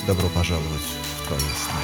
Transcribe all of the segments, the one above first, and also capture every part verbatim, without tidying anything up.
Добро пожаловать в твои сны.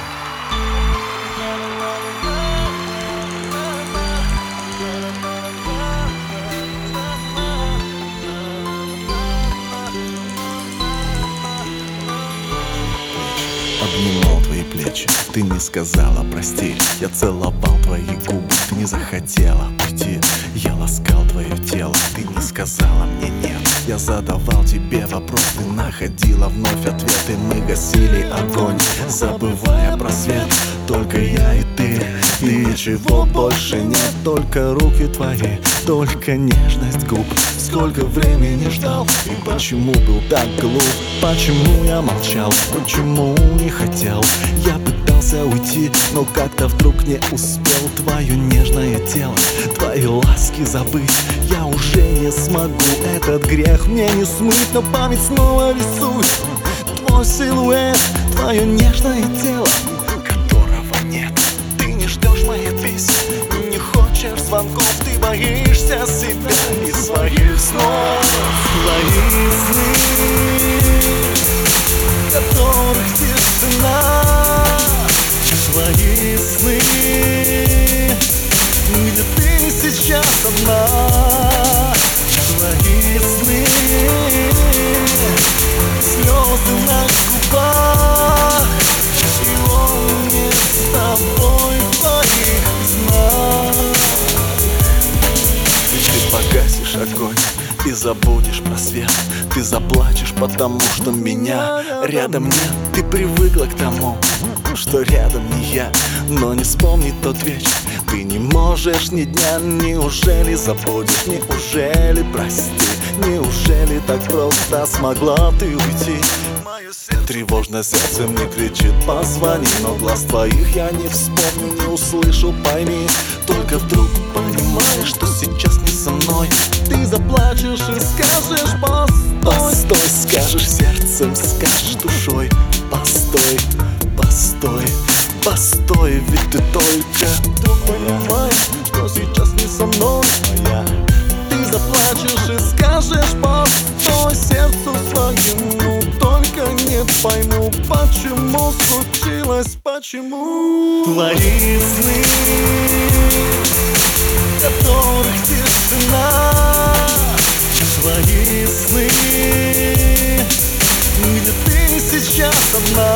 Обнимал твои плечи, ты не сказала прости. Я целовал твои губы, ты не захотела уйти. Я ласкал твое тело, ты не сказала мне нет. Я задавал тебе вопрос, ты находила вновь ответы. Мы гасили огонь, забывая про свет. Только я и ты, и ничего больше нет. Только руки твои, только нежность губ. Сколько времени ждал, и почему был так глуп? Почему я молчал, почему не хотел? Я пытался уйти, но как-то вдруг не успел. Твое нежное тело, твои ласки забыть я уже не смогу. Этот грех мне не смыть, но память снова рисует твой силуэт, твое нежное тело, которого нет. Ты не ждешь моих писем, не хочешь звонков. Ты боишься себя и своих снов. Твои сны, которых тишина. Твои сны, где ты сейчас одна. Твои сны, слезы на губах, и он не с тобой в твоих снах. Ты погасишь огонь и забудешь про свет. Ты заплачешь, потому что меня рядом нет. Ты привыкла к тому, что рядом не я, но не вспомнить тот вечер ты не можешь ни дня. Неужели забудешь, неужели прости? Неужели так просто смогла ты уйти? Тревожное сердце мне кричит: позвони, но глаз твоих я не вспомню, не услышу, пойми. Только вдруг понимаешь, что сейчас не со мной. Ты заплачешь и скажешь: постой. Постой, скажешь сердцем, скажешь душой: постой, постой, постой. Ведь ты только вдруг понимаешь, что сейчас не со мной. Моя. Ты заплачешь и скажешь: постой, сердцу своему. Только не пойму, почему случилось, почему. Твои сны, которых тишина. Твои сны, где ты сейчас одна.